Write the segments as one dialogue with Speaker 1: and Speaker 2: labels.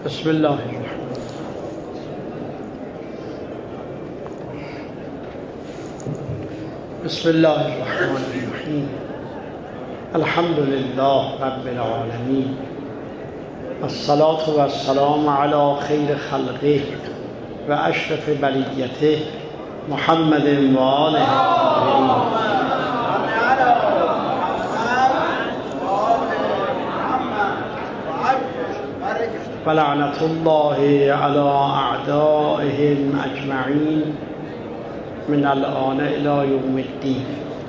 Speaker 1: بسم الله الرحمن بسم الله الرحمن الرحیم. الحمد لله رب العالمین، الصلاة و السلام علی خیر خلقه و اشرف بریته محمد و آله الطاهرین. و لعنت الله علی اعدائهم اجمعین من الآن الی یوم الدین.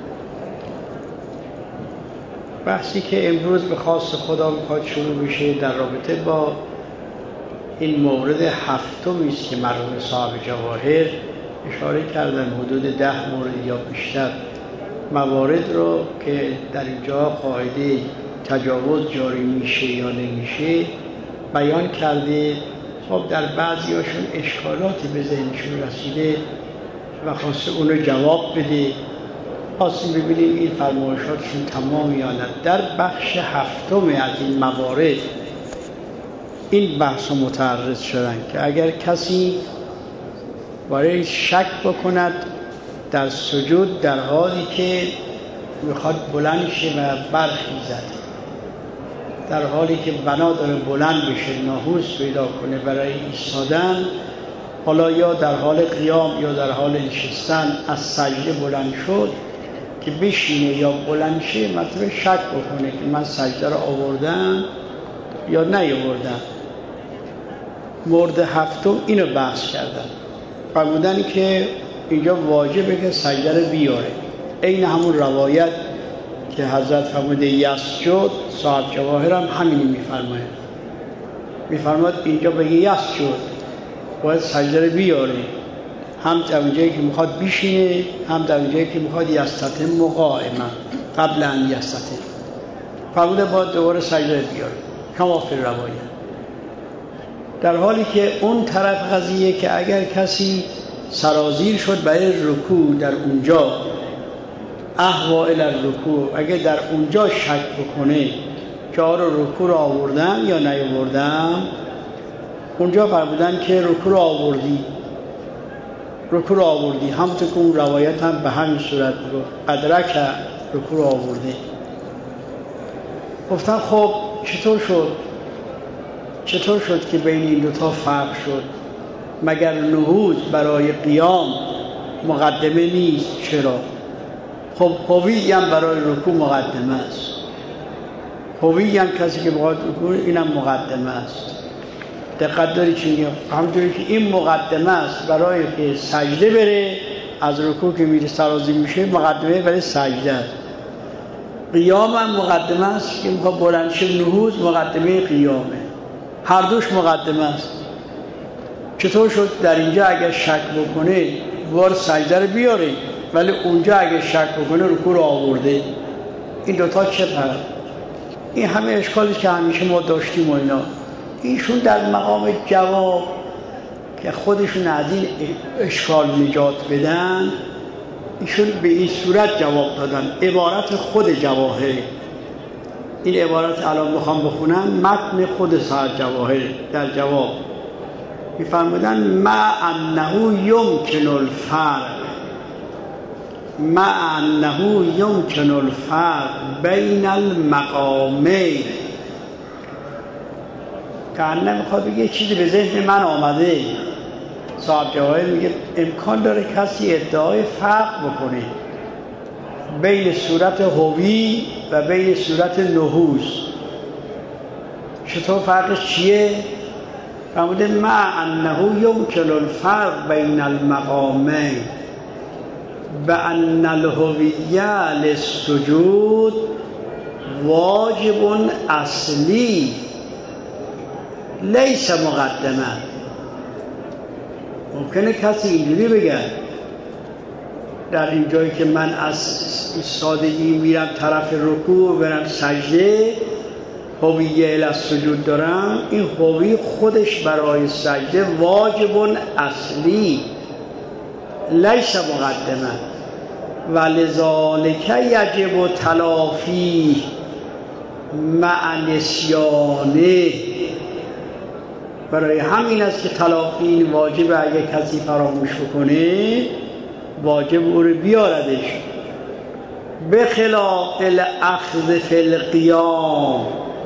Speaker 1: بحثی که امروز به خواست خدا میخواد شروع بشه در رابطه با این مورد هفتمی است که مرحوم صاحب جواهر اشاره کردن، حدود 10 مورد یا بیشتر موارد رو که در اینجا قاعده تجاوز جاری میشه یا نمیشه بیان کرده. خب در بعضی هاشون اشکالاتی به ذهنشون رسیده و خواسته اون رو جواب بده. خواستیم ببینیم این فرمایشاتشون تمام یا نه. در بخش هفتم از این موارد این بحث متعرض شدن که اگر کسی برای شک بکند در سجود در حالی که میخواد بلند شه و برخیزد، در حالی که بنا داره بلند بشه، ناهوس پیدا کنه برای ایستادن، حالا یا در حال قیام یا در حال نشستن از سجده بلند شد که بشینه یا بلند شه، مطلب شک بکنه که من سجده رو آوردم یا نیاوردم. مورد هفتم اینو بحث کردن، فرمودن که اینجا واجبه که سجده رو بیاره. این همون روایت که حضرت فرموده یسجد، صاحب جواهر هم همینی میفرماد اینجا بگه یسجد، باید سجده رو بیاره، هم در اونجایی که میخواد بشینه، هم در اونجایی که میخواد یستتم قائما قبل ان یستتم. فرموده باید دوباره سجده رو بیاره کما فی روایت. در حالی که اون طرف قضیه که اگر کسی سرازیر شد برای رکوع در اونجا، اهوا الی الرکوع، اگر در اونجا شک بکنه که آره رکوع رو آوردم یا نیاوردم، اونجا فرمودن که رکوع رو آوردی، همونطور که اون روایت هم به همین صورت بود، ادرک رکوع رو آورده. گفتن خب چطور شد که بین این دوتا فرق شد؟ مگر نهوض برای قیام مقدمه نیست؟ چرا؟ خب هوی هم برای رکوع مقدمه است، هوی هم کسی که بخواد رکوع اینم مقدمه است. دقت داری چی میگم؟ همونطوری که این مقدمه است برای که سجده بره، از رکوع که میره سرازیر میشه مقدمه برای سجده است. قیام هم مقدمه است که میخواد بلند شه، نهوض مقدمه قیامه، هر دوش مقدمه است. چطور شد در اینجا اگر شک بکنه وارد سجده رو بیاره، ولی اونجا اگه شک بکنه رکوع رو آورده؟ این دوتا چه فرق؟ این همه اشکالی که همیشه ما داشتیم و اینا، ایشون در مقام جواب که خودشون از این اشکال نجات بدن، ایشون به این صورت جواب دادن. عبارت خود جواهر، این عبارت الان بخوام بخونم متن خود صاحب جواهر در جواب میفرمودن مع انه یمکن الفرق بین المقامین. که انه میخواد بگه چیزی به ذهن من آمده. صاحب جواهر میگه امکان داره کسی ادعای فرق بکنه بین صورت هوی و بین صورت نهوض. چطور فرقش چیه؟ فرموده مع انه یمکن الفرق بین المقامین بأن الهویه للسجود واجب اصلی لیس مقدمه. ممکنه کسی اینجوری بگه در این جایی که من از سادگی میرم طرف رکوع و برم سجده، هویه الی السجود دارم، این هویه خودش برای سجده واجب اصلی لیس مقدمه و لذالک یجب تلافی مع نسیانه. برای همین است که تلافی این واجب اگه کسی فراموش بکنه واجب او رو بیاردش. بخلاف الاخذ فی القیام،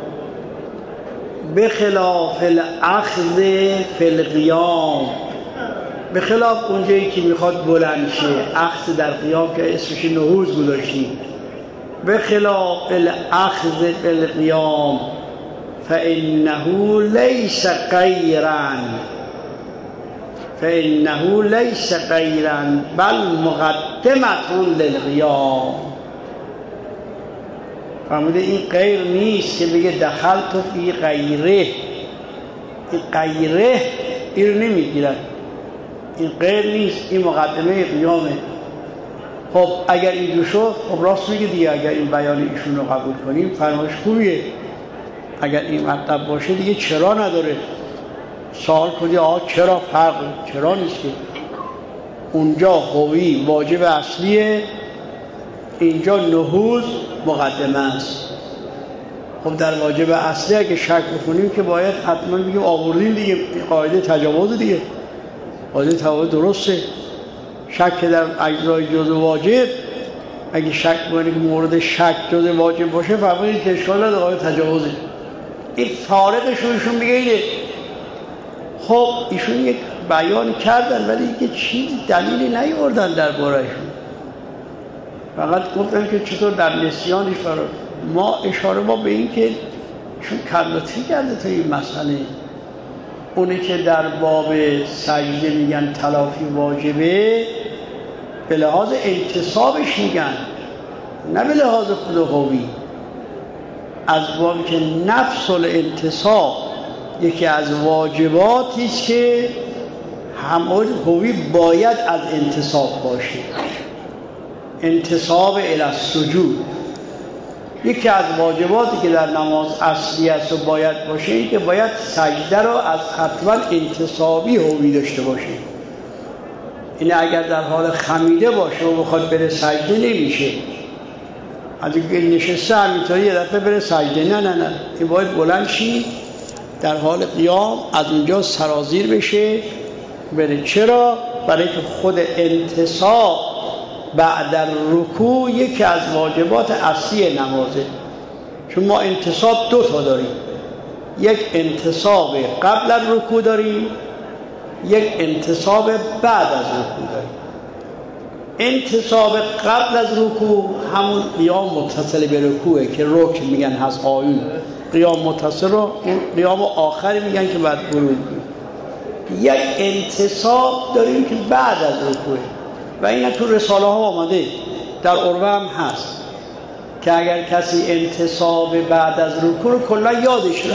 Speaker 1: بخلاف الاخذ فی القیام، بخلاف اونجایی که میخواد بلند شه، اخذ در قیام که اسمش نهوض گذاشتیم. بخلاف الاخذ فی القیام فانه لیس غیرا، فانه لیس غیرا بل مقدمة للقیام. فهمیده؟ این غیر نیست که بگه دخلت فی غیره، این غیره این رو نمیگیرن، این غیر نیست، این مقدمه قیامه. خب اگر اینجور شد خب راست میگه دیگه، اگر این بیان ایشون رو قبول کنیم فرمایش خوبیه. اگر این مطلب باشه دیگه چرا نداره. سوال کنی چرا فرق؟ چرا نیست که اونجا هوی واجب اصلیه، اینجا نهوض مقدمه است. خب در واجب اصلی اگه شک بکنیم که باید حتما بگیم آوردیم دیگه، قاعده تجاوز دیگه، قاعده تجاوز درسته. شک در اجزای جزء واجب، اگه شک بکنیم که مورد شک جزء واجب باشه فهمید که اشکال نداره، قاعده تجاوزه. این فارقش رو ایشون میگه اینه. خب ایشون یک بیان کردن ولی که چیزی دلیلی نیاوردن درباره‌شون، فقط گفتن که چطور در نسیانش فرار. ما اشاره به این که ایشون کلماتی کرده تا این مسئله. اونی که در باب سجده میگن تلافی واجبه به لحاظ انتصابش میگن، نه به لحاظ خود هوی. از بابی که نفس الانتصاب یکی از واجباتی است که همون هوی باید از انتصاب باشه. انتصاب الی السجود یکی از واجباتی که در نماز اصلی است و باید باشه، این که باید سجده رو از حتما انتصابی هوی داشته باشه. این اگر در حال خمیده باشه و بخواد بره سجده نمیشه. از اینکه نشسته همینطوری یه دفعه بره سجده، نه این باید بلند شی، در حال قیام از اونجا سرازیر بشه بره. چرا؟ برای که خود انتصاب بعد رکوع یکی از واجبات اصلی نمازه. چون ما انتصاب دو تا داریم، یک انتصاب قبل از رکوع داریم، یک انتصاب بعد از رکوع داریم. انتصاب قبل از رکوع همون قیام متصل به رکوعه که رکن میگن هست آیون. قیام متصل رو قیام آخری میگن که بعد ورود. یک انتصاب داریم که بعد از رکوعه و این تو رساله ها آمده، در عروه هم هست که اگر کسی انتصاب بعد از رکوع رو کلا یادش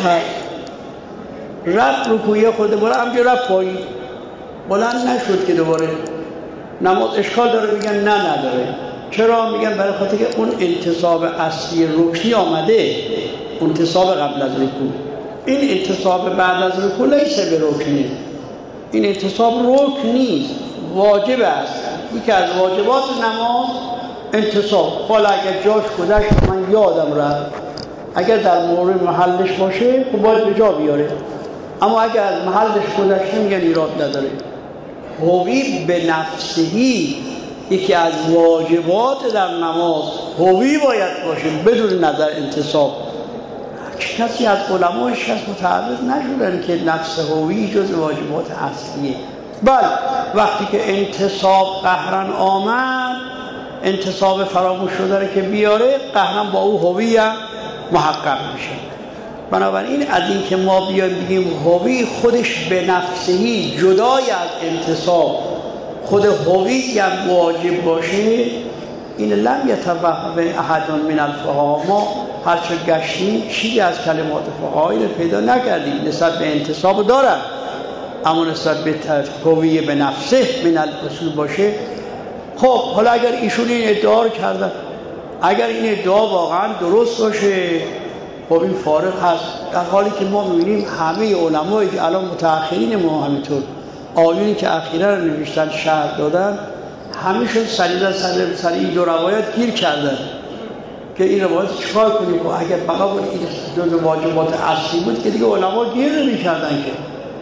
Speaker 1: رفت رکوعی خورده بالا همجا رفت پایین بلند نشد که دوباره نماز اشکال داره، میگن نه نداره. چرا؟ میگن برای خاطر که اون انتصاب اصلی رکوعی آمده، انتصاب قبل از رکوع. این انتصاب بعد از رکوع لیسه به رکنی، این انتصاب رکن نیست، واجب است. یکی از واجبات نماز انتصاب. حالا اگر جاش گذشت من یادم رفت، اگر در مورد محلش باشه خب باید به جا بیاره، اما اگر از محلش گذشته میگن ایراد نداره. هوی به نفسهی یکی از واجبات در نماز هوی باید باشه بدون نظر انتصاب. کسی از علمایش هست متعرض نشدن که نفس هوی جز واجبات اصلیه. بله وقتی که انتصاب قهرن آمد، انتصاب فراموش شده که بیاره، قهرن با او هوی هم محقق میشه. بنابراین از این که ما بیایم بگیم هوی خودش به نفسهی جدای از انتصاب خود هوی هم واجب باشه، این لم یتوهم احد من الفقها. ما هرچه گشتیم چیزی از کلمات فقهایی رو پیدا نکردیم. نسبت به انتصاب دارن، اما نسبت به هوی به نفسه من الاصول باشه. خب حالا اگر ایشون این ادعا رو کردن، اگر این ادعا واقعا درست باشه، خب این فارغ هست. در حالی که ما می‌بینیم همه علمایی که الان متأخرین ما همینطور آیونی که اخیراً رو نوشتن شرح دادن، همیشون سر این دو روایت گیر کردن که این روایت چکار کنیم. و اگر بقا بود این جزء واجبات اصلی بود که دیگه علما گیر نمی‌کردن که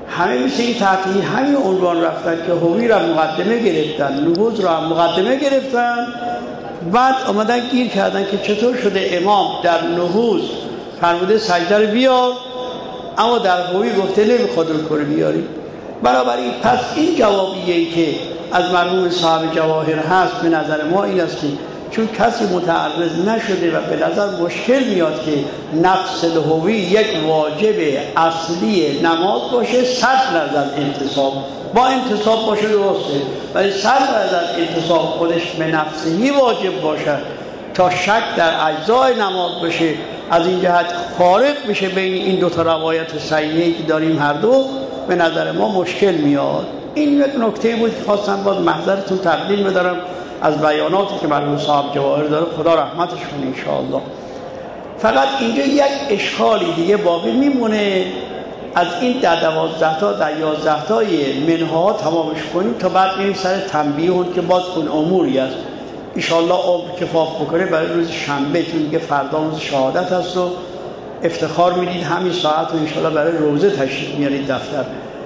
Speaker 1: همه مثل این تحت همین عنوان رفتن که هوی را مقدمه گرفتن، نهوض را مقدمه گرفتن، بعد آمدن گیر کردن که چطور شده امام در نهوض فرموده سجده رو بیار اما در هوی گفته نمیخواد رکوع بیاری. بنابراین پس این جوابیه‌ای که از مرحوم صاحب جواهر هست به نظر ما این است که چون کسی متعرض نشده و به نظر مشکل میاد که نفس الهوی یک واجب اصلی نماز باشه، 100% انتصاب با انتصاب باشه درسته، ولی 100% انتصاب خودش به نفسهی واجب باشه تا شک در اجزای نماز باشه، از این جهت فارق بشه بین این دو تا روایت صحیحی که داریم هر دو، به نظر ما مشکل میاد. این یک نکته بود که خواستم باز محضرتون تقدیم بدارم از بیاناتی که مرحوم صاحب جواهر داره، خدا رحمتش کنه انشاءالله. فقط اینجا یک اشکالی دیگه باقی میمونه، از این در 12 تا در 11 تای منها تمامش کنیم تا بعد میریم سر تنبیه که باز اون اموری است انشاءالله عمر کفاف بکنه برای روز شنبه، چون دیگه فردا روز شهادت هست و افتخار میدید همین ساعت و انشاءالله برای روزه تشریف میارید دفتر.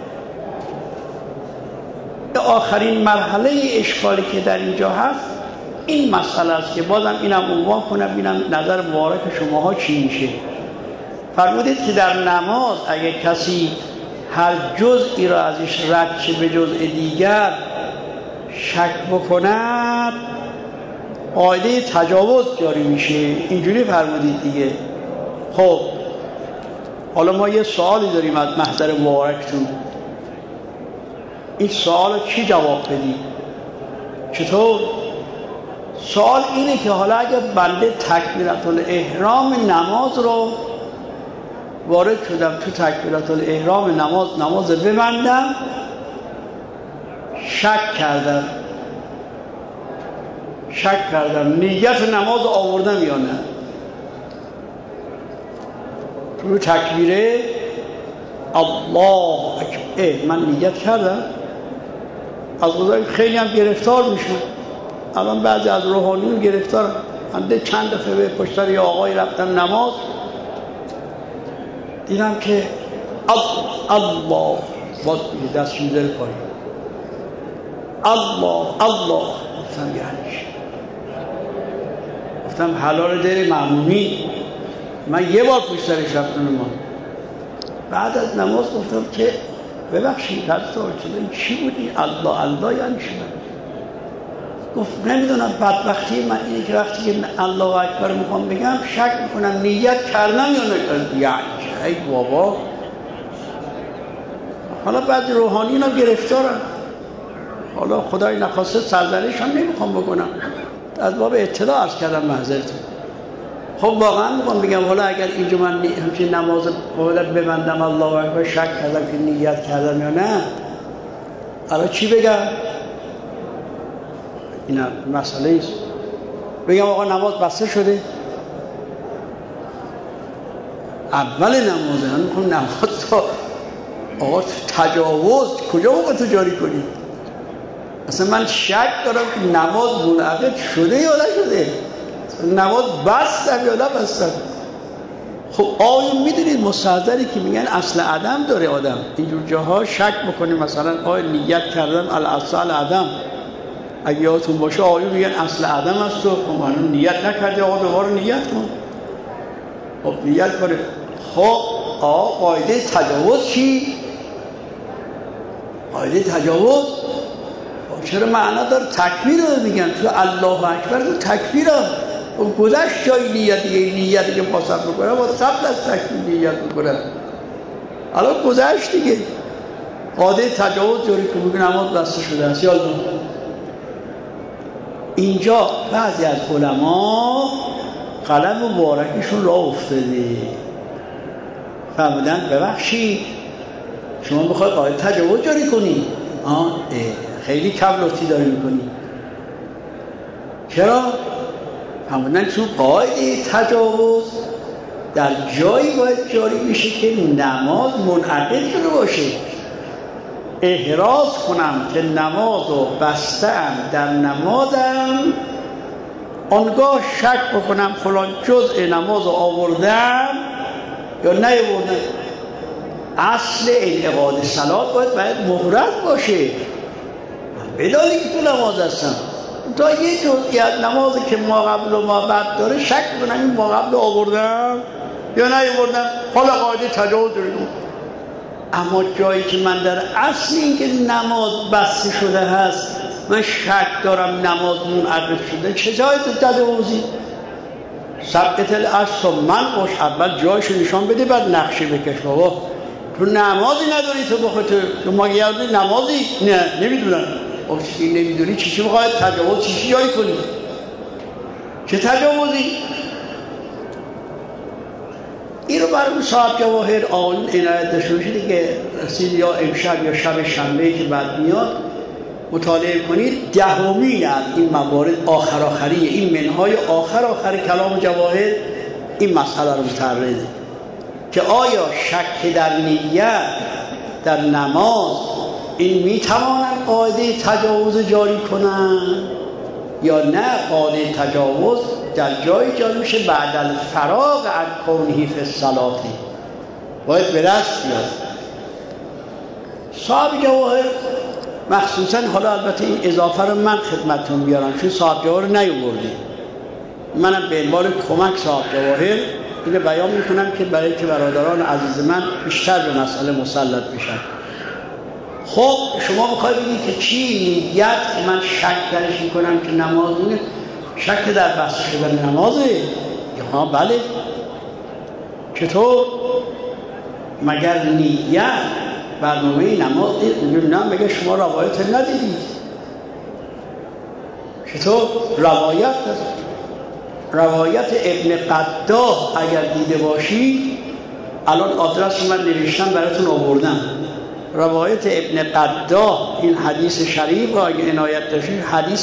Speaker 1: آخرین مرحله اشکالی که در اینجا هست این مسئله است که بازم اینم عنوان کنم ببینم نظر مبارک شماها چی میشه. فرمودید که در نماز اگه کسی هر جزئی را ازش رد چه به جزء دیگر شک بکند قاعده تجاوز جاری میشه، اینجوری فرمودید دیگه. خب حالا ما یه سوالی داریم از محضر مبارکتون، این سوال رو کی جواب بدید؟ چطور؟ سوال اینه که حالا اگر بنده تکبیرت الاحرام نماز رو وارد شدم تو تکبیرت الاحرام نماز ببندم، شک کردم نیت نماز آوردم یا نه، تو تکبیره الله اکبر من نیت کردم، از قضایی خیلی هم گرفتار میشن. الان بعضی از روحانیون گرفتار، من چند دفعه به پشتر یه آقای رفتم نماز دیدم که الله باز دست میذاره پایین، الله گفتم یعنی گفتم حلال داره معمومی. من یه بار پشترش رفتم نماز، بعد از نماز گفتم که ببخشید حضرت این چی بودی؟ الله یعنی چی؟ گفت نمیدونم، بدبختی من اینه که وقتی که الله اکبر میخوام بگم شک میکنم نیت کردم یا نکردم. یعنی ای بابا، حالا بعد روحانیون هم گرفتارن، حالا خدای نخواسته سرزنش هم نمیخوام بکنم، از باب اطلاع عرض کردم محضرتون. خب واقعا میخوام بگم حالا اگر اینجا من همچین نماز باید ببندم الله اکبر شک کردم که نیت کردم یا نه، حالا چی بگم؟ این مسئله است. بگم آقا نماز بسته شده؟ اول نمازه من میخوام نماز تا آقا تجاوز کجا موقع تو جاری کنی؟ اصلا من شک دارم که نماز منعقد شده یا نشده، نماز بستم یا نبستم. خب آیا میدونید مستحضری که میگن اصل عدم داره آدم، اینجور جاها شک بکنیم مثلا آیا نیت کردن الاصل عدم، اگه یادتون باشه آیا میگن اصل عدم است و خب من نیت نکردی آقا دوباره نیت کن، خب نیت کنه. خب قاعده تجاوز چی؟ قاعده تجاوز چرا معنا داره؟ تکبیر رو میگن تو الله اکبر تو تکبیر رو گذشت جای نیتی که پاسب بکنه با قبل از تکبیر نیت بکنه، الان گذشت دیگه. قاعده تجاوز جوری که بگه نماز بسته شده است. یادتون اینجا بعضی از علما قلم مبارکشون راه افتاده، فهمیدن ببخشید شما بخواید قاعده تجاوز جاری کنی خیلی کم لطفی داری میکنی. چرا؟ همونن چون قاعده تجاوز در جایی باید جاری میشه که نماز منعقد شده باشه. احراز کنم که نمازو بستم در نمازم، آنگاه شک بکنم فلان جزء نمازو آوردم یا نیاوردم. اصل انعقاد صلات باید مهرت باشه. بدانی که تو نماز هستم، تا یه جزئیات نمازی که ما قبل و ما بعد داره شک کنم این ما قبل آوردم یا نیاوردم، حالا قاعده تجاوز داریم. اما جایی که من در اصل این که نماز بسته شده هست من شک دارم نماز منعقد شده، چه جایی تو تجاوزی؟ سبقت الاصل من باش، اول جایشو نشان بده بعد نقشه بکش. بابا تو نمازی نداری، تو بخاطر تو ما یادی نمازی نه نمیدونم. چیزی نمیدونی چی بخواهد تجاوز چی جایی کنی؟ چه تجاوزی؟ این رو برای صاحب جواهر آن عنایت داشته باشید که رسید یا امشب یا شب شنبه که بعد میاد مطالعه کنید. دهمین از این موارد آخری این منهای آخر کلام جواهر این مسئله رو متعرضه که آیا شک در نیت در نماز این میتوانند قاعده تجاوز جاری کنند یا نه قاعده تجاوز در جای جاری میشه بعد الفراغ از کونه فی الصلاة باید به دست بیاد. صاحب جواهر مخصوصا حالا البته این اضافه رو من خدمتتون بیارم چون صاحب جواهر نیاورده، منم به عنوان کمک صاحب جواهر اینو بیان میکنم که برای که برادران عزیز من بیشتر به مسئله مسلط بشن. خب شما بخواید بگید که چی نیت که من شک درش میکنم که نماز اینه، شک در بسته شدن نمازه؟ ها بله. چطور؟ مگر نیت برنامه نماز نه؟ مگر شما روایت ندیدید؟ چطور؟ روایت ابن قداه اگر دیده باشید، الان آدرس من نوشتم براتون آوردم. روایت ابن قداه این حدیث شریف را اگه عنایت داشتید، حدیث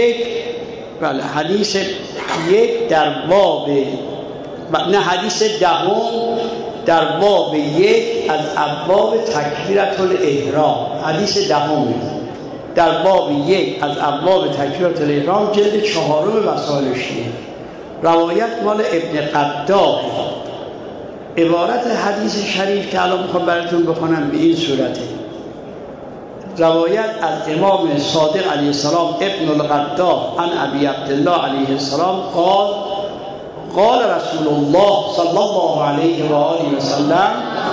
Speaker 1: یک در باب حدیث دهم در باب یک از ابواب تکبیرة الاحرام، حدیث دهم در باب یک از ابواب تکبیرة الاحرام جلد 4 وسائل شیعه. روایت مال ابن قداه. عبارت حدیث شریف که الان میخوام براتون بخونم به این صورته. روایت از امام صادق علیه السلام ابن القداه عن ابی عبدالله علیه السلام قال رسول الله صلی الله علیه و آله و سلم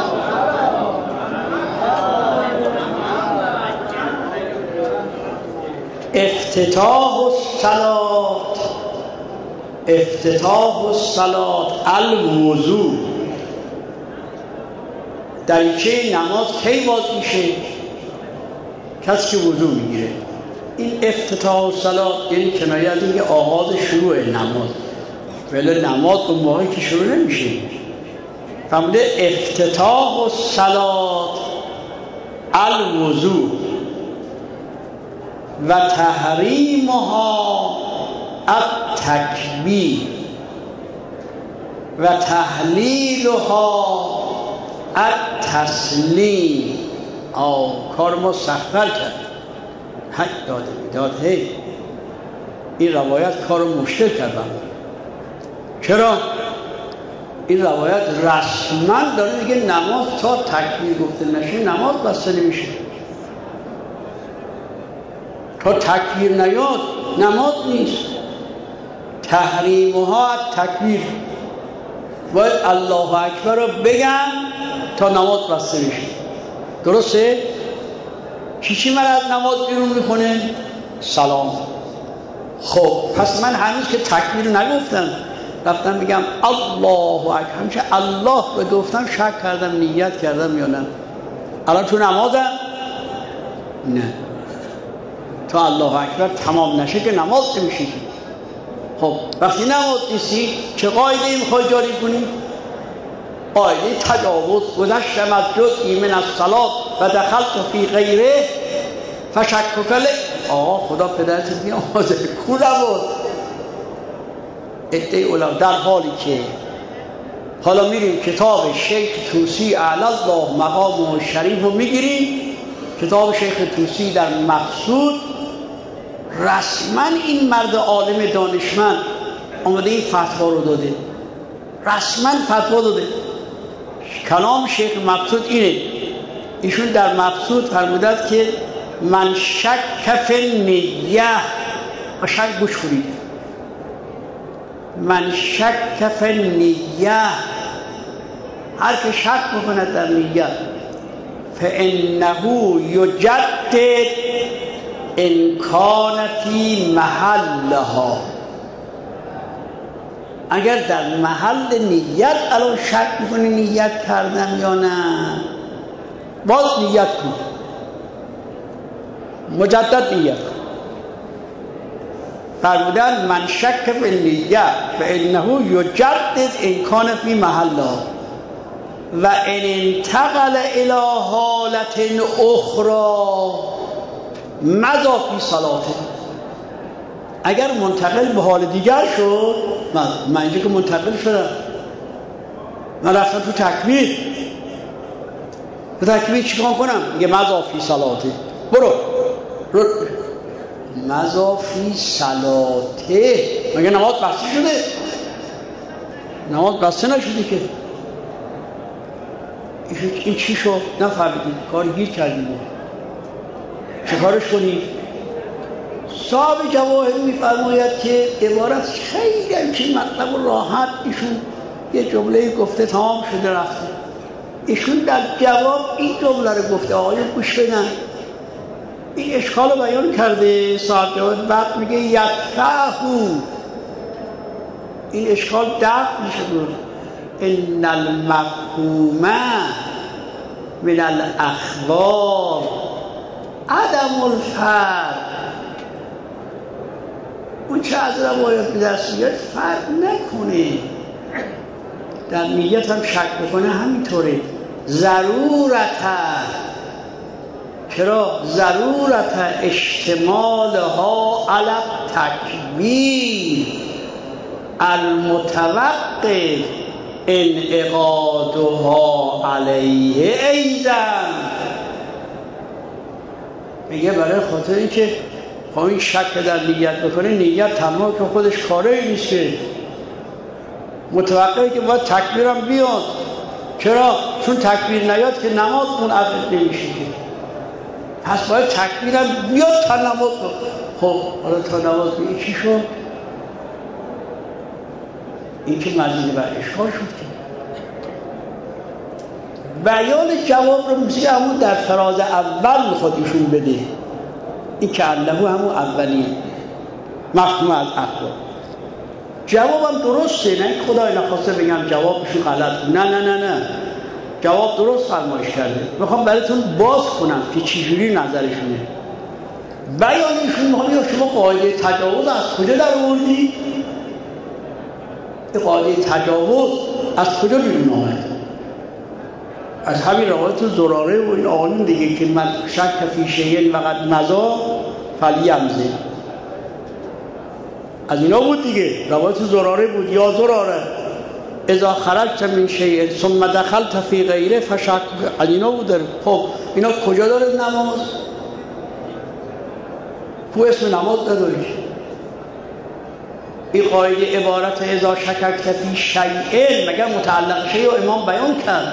Speaker 1: افتتاح الصلاة الوضو. دریچه نماز کی باز میشه؟ کسی که وضو میگیره. این افتتاح الصلاة یعنی کنایه از اینکه آغاز شروع نماز، ولی نماز اون موقعی که شروع نمیشه. فهمیده؟ افتتاح الصلاة الوضو و تحریمها التکبیر و تحلیلها التسلیم. کار ما سخت‌تر کرد، حق داده این روایت کار مشکل کرد. چرا؟ این روایت رسما داره میگه نماز تا تکبیر گفته نشه نماز بسته نمیشه. تا تکبیر نیاد نماز نیست. تحریمها تکبیر، باید الله اکبر رو بگم تا نماز بسته میشه. درسته؟ چی من از نماز بیرون میکنه؟ سلام. خب پس من هنوز که تکبیر نگفتم رفتم میگم الله اکبر، همیشه الله رو گفتم شک کردم نیت کردم یا نه. الان تو نمازم؟ نه. تا الله اکبر تمام نشه که نماز نمیشه. خب وقتی نماز نیستی چه قاعده میخوای جاری کنی؟ قاعده تجاوز. گذشتم از جزئی من الصلاة و دخلت فی غیره فشکک له. خدا پدرت بیامرزه کو نبود. عده علما در حالی که حالا میریم کتاب شیخ طوسی اعلی الله مقامه شریف رو میگیریم، کتاب شیخ طوسی در مقصود رسما این مرد عالم دانشمند آمده این فتوا رو داده، رسما فتوا داده. کلام شیخ مقصود اینه. ایشون در مقصود فرمودند که من شک فی النیه، قشنگ گوش کنید، من شک فی النیه، هر که شک بکند در نیت، فانه یجدد ان کان فی محلها، اگر در محل نیت الان شک میکنی نیت کردم یا نه، باز نیت کن، مجدد نیت کن. فرمودن من شک فی النیه فانه یجدد ان کان فی محلها و ان انتقل الی حالت اخرى مضى فی صلاته، اگر منتقل به حال دیگر شد، من اینجا که منتقل شدم، من رفتم تو تکبیر، تو تکبیر چیکار کنم؟ میگه مضى فی صلاته، برو مضى فی صلاته، مگه نماز بسته شده؟ نماز بسته نشده که. این چی شد؟ نفهمیدید، کار گیر کردیم، چه کارش کنید؟ صاحب جواهر میفرماید که عبارت خیلی همچین مطلب راحت، ایشون یه جمله گفته تمام شده رفته. ایشون در جواب این جمله رو گفته، آقایون گوش بدن، این اشکال رو بیان کرده صاحب جواهر، بعد میگه یدفعه، این اشکال دفع میشه بود. ان المفهوم من الاخبار عدم الفرق، اون چه از روایات به دست میاد فرق نکنه، در نیت هم شک بکنه همینطوره. ضرورته، چرا؟ ضرورت اشتمالها علی التکبیر المتوقف انعقادها علیه ایضا، میگه برای خاطر اینکه این شک در نیت بکنه، نیت تنها که خودش کاره نیست که متوقعه که باید تکبیرم بیاد. چرا؟ چون تکبیر نیاد که نماز منعقد نمیشه که، پس باید تکبیرم بیاد تا نماز. خب حالا تا نماز بیاد چی شد؟ این که مزید بر اشکال شد که بیان جواب رو میشه همون در فراز اول میخواد ایشون بده، این که انه همون اولیه مفهوم از اخبار. جوابم درسته، نه خدای نخواسته بگم جوابشون غلط، نه جواب درست فرمایش کرده. میخوام براتون باز کنم که چجوری نظرشونه. بیانشون میخوام شما قاعده تجاوز از کجا در آوردی؟ این قاعده تجاوز از کجا بیرون آمد؟ از همین روایت زراره و این آقایون دیگه که من شک فی شیء وقد مضی فلیمضی، از اینا بود دیگه. روایت زراره بود، یا زراره اذا خرجت من شیء ثم دخلت فی غیره فشک، از اینا بود. خب اینا کجا داره نماز؟ تو اسم نماز نداره. این قاعده عبارت اذا شککت فی شیء مگر متعلق شیء و امام بیان کرد؟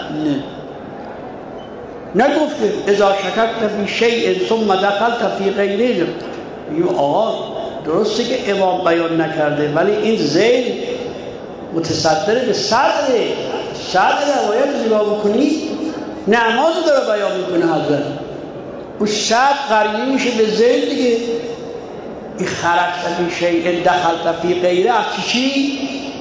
Speaker 1: نه نگفته اذا شککت فی شیء ثم دخلت فی غیره. این آقا درسته که امام بیان نکرده، ولی این زید متصدر به صدر روایت نگاه بکنید، نماز داره بیان میکنه حضرت، اون صدر قرینه میشه به زید دیگه. این خرجت فی شیء دخلت فی غیره از چی؟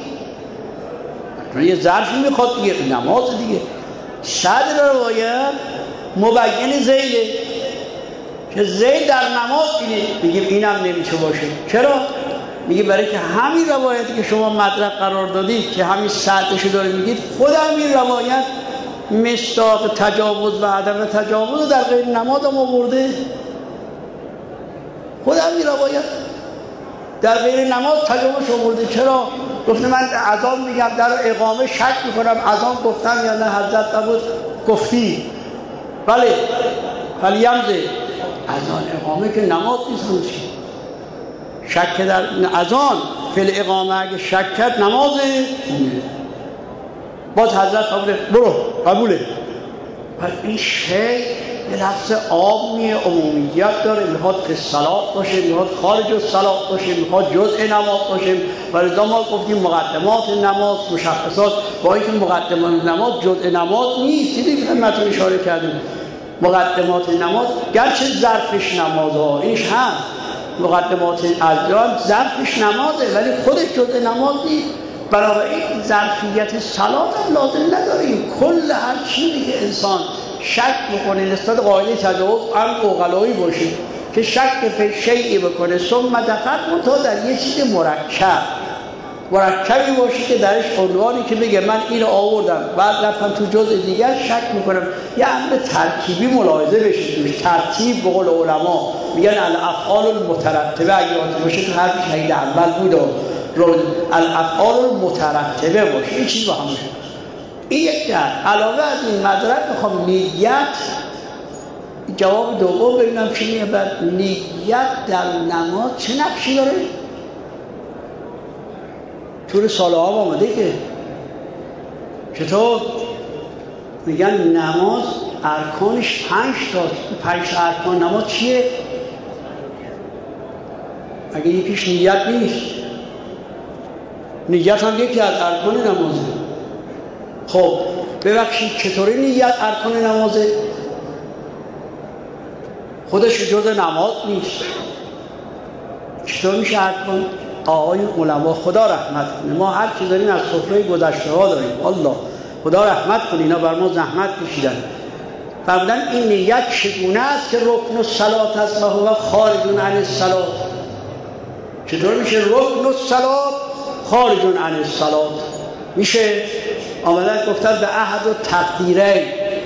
Speaker 1: یه ظرفی میخواد دیگه، نماز دیگه. صدر روایت مبین زیده که زید در نماز اینه، میگیم اینم نمیشه باشه. چرا؟ میگه برای که همین روایتی که شما مطلق قرار دادید که همین صدرشو داره میگید، خود همین روایت مصداق تجاوز و عدم تجاوز در غیر نماز هم آورده. خود همین روایت در غیر نماز تجاوز آورده. چرا؟ گفته من اذان میگم در اقامه شک میکنم اذان گفتم یا نه، حضرت نبود گفتی بله فلیمضی. اذان اقامه که نماز نیست، شک در اذان فل اقامه اگه شک کرد نمازه. باز حضرت فرمود برو قبوله. پس این شی یه لفظ عامی عمومیت داره، میخواد که صلات باشه، میخواد خارج از صلات باشه، میخواد جزء نماز باشه. ولذا ما گفتیم مقدمات نماز مشخصات، با اینکه مقدمات نماز جزء نماز نیست. دیدید خدمتتون اشاره کردیم مقدمات نماز گرچه ظرفش نمازه، اینش هست مقدمات اذان ظرفش نمازه ولی خودش جزء نماز نیست. بنابراین ظرفیت صلات هم لازم نداریم. کل هر چیزی که انسان شک بکنه نسبت قاعده تجاوز هم اوغلایی باشه که شک به شیئی بکنه ثم دخل منتها در یه چیز مرکبی باشه که درش عنوانی که بگه من اینو آوردم بعد رفتم تو جزء دیگر شک میکنم، یه امر ترکیبی ملاحظه بشه توش. ترتیب به قول علما میگن الافعال المترتبه، اگه یادتون باشه تو حرف شهید اول بود الافعال المترتبه باشه، این چیز با هم باشه. این یک در علاوه از این مدرک میخوام نیت جواب دوم ببینم چیه. بعد نیت در نماز چه نقشی داره؟ طور ساله ها آمده که چطور میگن نماز ارکانش 5 تا 5 ارکان نماز چیه؟ اگه یکیش نیت نیست، نیت هم یکی از ارکان نمازه. خب ببخشید چطوری نیت ارکان نمازه؟ خودش جزء نماز نیست، چطور میشه ارکان؟ آقای علما خدا رحمت کنه، ما هر چی داریم از سفره گذشته ها داریم، الله خدا رحمت کنه، اینا بر ما زحمت کشیدن. فرمودن این نیت چگونه است که رکن الصلات است و هو خارج عن الصلات؟ چطور میشه رکن الصلات خارج عن الصلات؟ میشه آمدن گفتن به احد و تقدیرین،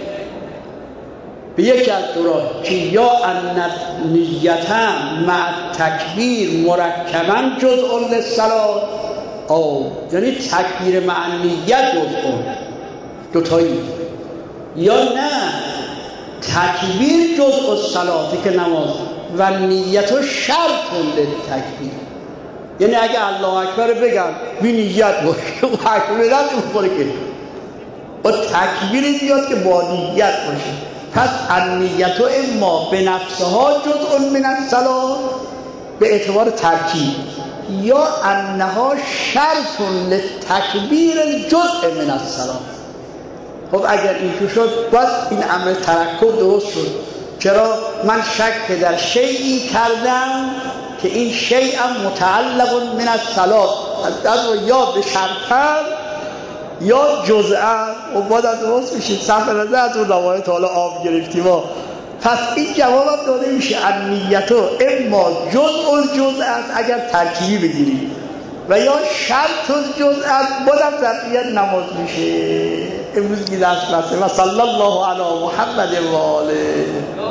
Speaker 1: به یکی از دو راه که یا ان نیتم مع تکبیر مرکبا جزء للصلات، او یعنی تکبیر مع نیت جزء دوتایی، یا نه تکبیر جزء الصلات که نماز و نیت و شرط للتکبیر. یعنی اگه الله اکبر بگم بی نیت باشه و اکبر نمیخوره که با تکبیر زیاد که با نیت باشه. پس النیت اما به نفسها جزء من الصلات به اعتبار ترکیب، یا انها شرط للتکبیر جزء من الصلات. خب اگر این شد باز این امر ترکب درست شد. چرا؟ من شک در شیئی کردم که این شیء متعلق من الصلات، از یا به شرطن یا جزءا، و باید از درست میشه. صرف نظر از اون روایت حالا آب گرفتیم ها. پس این جواب هم داده میشه النیتو اما جزء الجزء است اگر ترکیبی بگیریم، و یا شرط الجزء است بازم ظرفیت نماز میشه. امروز که دست بسته و صلی الله علی محمد و آله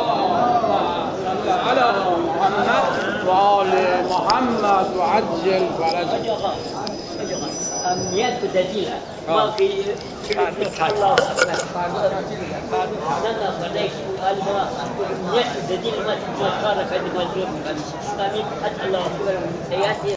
Speaker 2: و آل محمد و عجل فرج.
Speaker 3: نیت بدیله ما في الله نیت بدیل ما تشارك هذه موضوع حتى الله